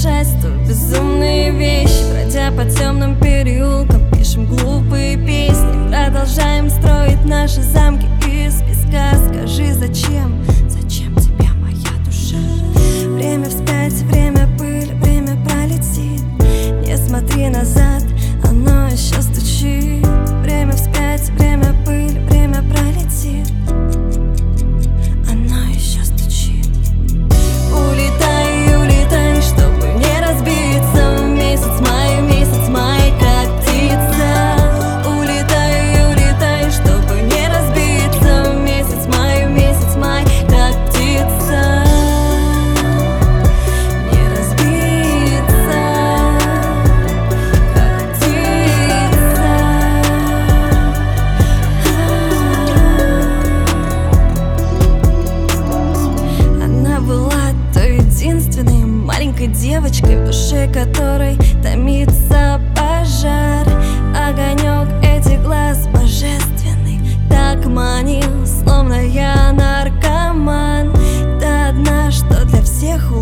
путешествуем безумные вещи, бродя по темным переулкам, пишем глупые песни, продолжаем строить наши замки из песка. Скажи, зачем тебе моя душа? Время вспять, время пыль, время пролетит. Не смотри назад, оно еще стучит. Время вспять, время пыль, время пролетит. Оно еще стучит. Улетай, улетай, чтобы не разбиться в месяц май, как птица. Улетай, улетай, чтобы не разбиться в месяц май, как птица. Не разбиться, как птица. Она была той единственной маленькой девочкой, в душе которой томится пожар. Огонек этих глаз божественный так манил, словно я наркоман. Та одна, что для всех улыбается.